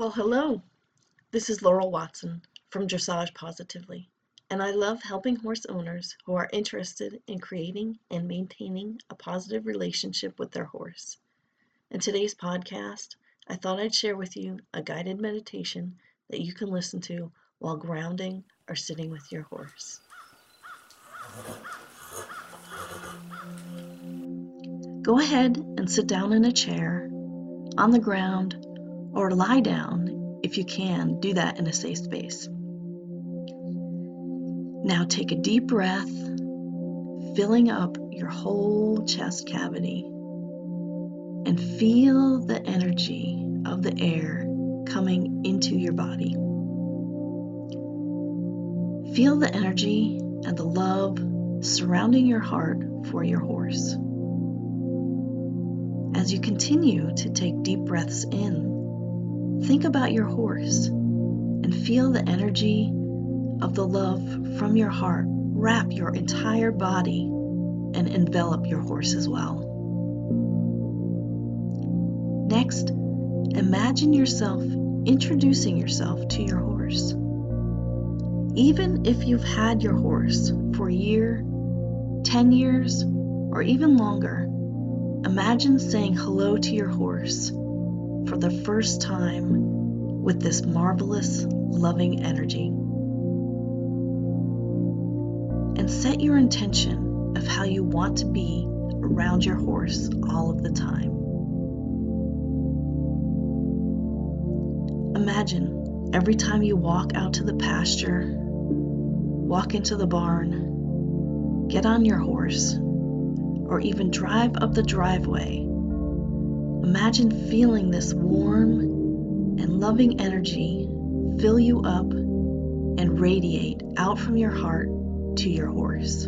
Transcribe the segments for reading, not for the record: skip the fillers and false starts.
Well, hello. This is Laurel Watson from Dressage Positively, and I love helping horse owners who are interested in creating and maintaining a positive relationship with their horse. In today's podcast, I thought I'd share with you a guided meditation that you can listen to while grounding or sitting with your horse. Go ahead and sit down in a chair, on the ground, or lie down if you can. Do that in a safe space. Now take a deep breath, filling up your whole chest cavity, and feel the energy of the air coming into your body. Feel the energy and the love surrounding your heart for your horse. As you continue to take deep breaths in, think about your horse and feel the energy of the love from your heart wrap your entire body and envelop your horse as well. Next, imagine yourself introducing yourself to your horse. Even if you've had your horse for a year, 10 years, or even longer, imagine saying hello to your horse for the first time with this marvelous, loving energy. And set your intention of how you want to be around your horse all of the time. Imagine every time you walk out to the pasture, walk into the barn, get on your horse, or even drive up the driveway. Imagine feeling this warm and loving energy fill you up and radiate out from your heart to your horse.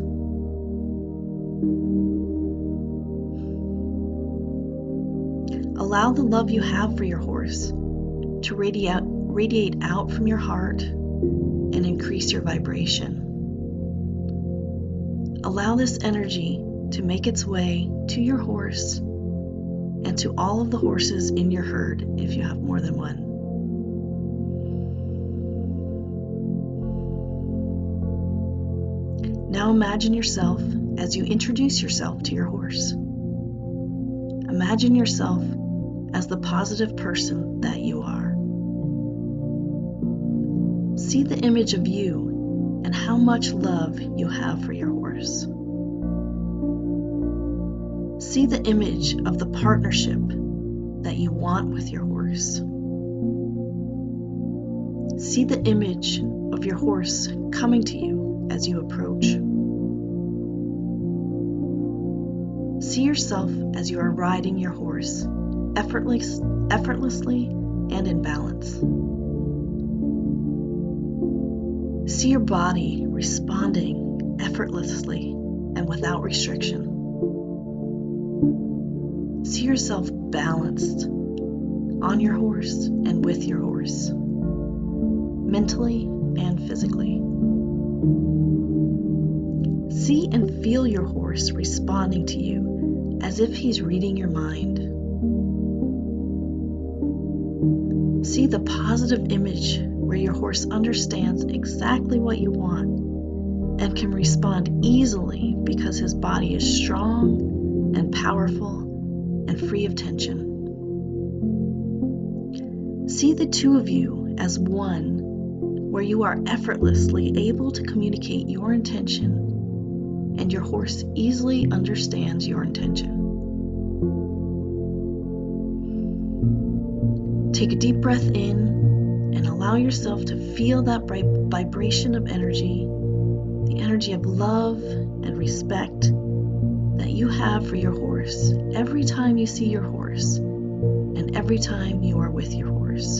Allow the love you have for your horse to radiate out from your heart and increase your vibration. Allow this energy to make its way to your horse and to all of the horses in your herd if you have more than one. Now imagine yourself as you introduce yourself to your horse. Imagine yourself as the positive person that you are. See the image of you and how much love you have for your horse. See the image of the partnership that you want with your horse. See the image of your horse coming to you as you approach. See yourself as you are riding your horse, effortlessly and in balance. See your body responding effortlessly and without restriction. See yourself balanced on your horse and with your horse, mentally and physically. See and feel your horse responding to you as if he's reading your mind. See the positive image where your horse understands exactly what you want and can respond easily because his body is strong and powerful and free of tension. See the two of you as one, where you are effortlessly able to communicate your intention and your horse easily understands your intention. Take a deep breath in and allow yourself to feel that vibration of energy, the energy of love and respect that you have for your horse every time you see your horse and every time you are with your horse.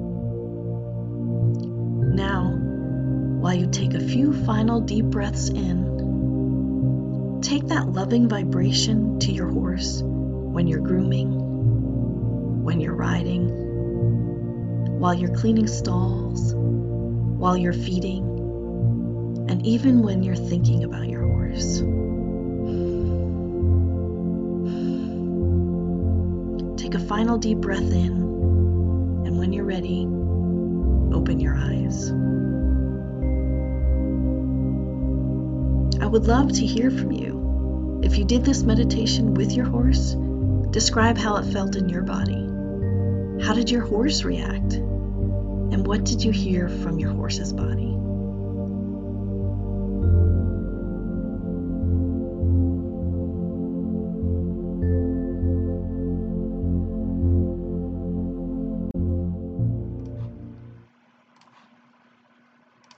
Now, while you take a few final deep breaths in, take that loving vibration to your horse when you're grooming, when you're riding, while you're cleaning stalls, while you're feeding, and even when you're thinking about your horse. Take a final deep breath in, and when you're ready, open your eyes. I would love to hear from you. If you did this meditation with your horse, describe how it felt in your body. How did your horse react? And what did you hear from your horse's body?